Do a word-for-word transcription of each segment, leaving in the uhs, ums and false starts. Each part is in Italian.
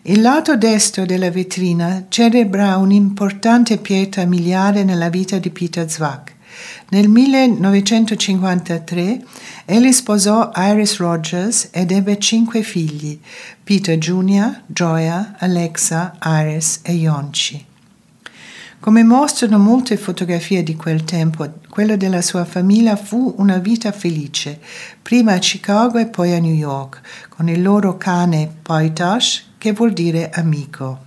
Il lato destro della vetrina celebra un'importante pietra miliare nella vita di Peter Zwack. Nel millenovecentocinquantatré egli sposò Iris Rogers ed ebbe cinque figli: Peter Junior, Joya, Alexa, Iris e Yonci. Come mostrano molte fotografie di quel tempo, quella della sua famiglia fu una vita felice, prima a Chicago e poi a New York, con il loro cane Poitosh, che vuol dire amico.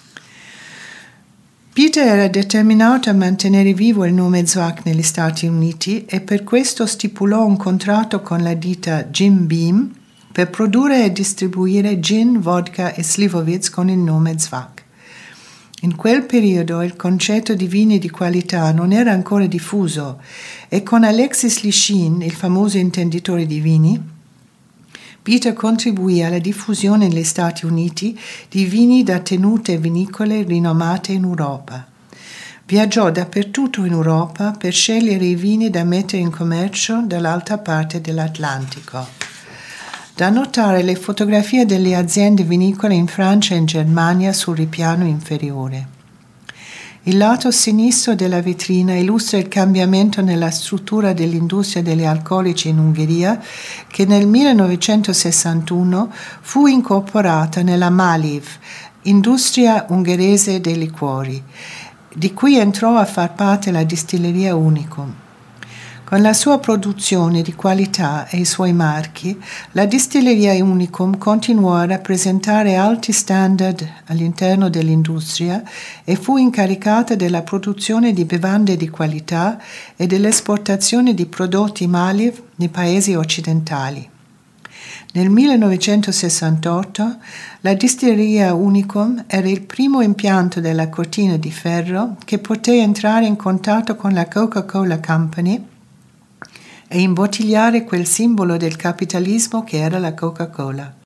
Peter era determinato a mantenere vivo il nome Zwack negli Stati Uniti e per questo stipulò un contratto con la ditta Jim Beam per produrre e distribuire gin, vodka e slivovitz con il nome Zwack. In quel periodo il concetto di vini di qualità non era ancora diffuso e con Alexis Lichine, il famoso intenditore di vini, Peter contribuì alla diffusione negli Stati Uniti di vini da tenute vinicole rinomate in Europa. Viaggiò dappertutto in Europa per scegliere i vini da mettere in commercio dall'altra parte dell'Atlantico. Da notare le fotografie delle aziende vinicole in Francia e in Germania sul ripiano inferiore. Il lato sinistro della vetrina illustra il cambiamento nella struttura dell'industria degli alcolici in Ungheria, che nel millenovecentosessantuno fu incorporata nella Maliv, industria ungherese dei liquori, di cui entrò a far parte la distilleria Unicum. Con la sua produzione di qualità e i suoi marchi, la distilleria Unicum continuò a rappresentare alti standard all'interno dell'industria e fu incaricata della produzione di bevande di qualità e dell'esportazione di prodotti Maliv nei paesi occidentali. Nel millenovecentosessantotto la distilleria Unicum era il primo impianto della cortina di ferro che poté entrare in contatto con la Coca-Cola Company e imbottigliare quel simbolo del capitalismo che era la Coca-Cola.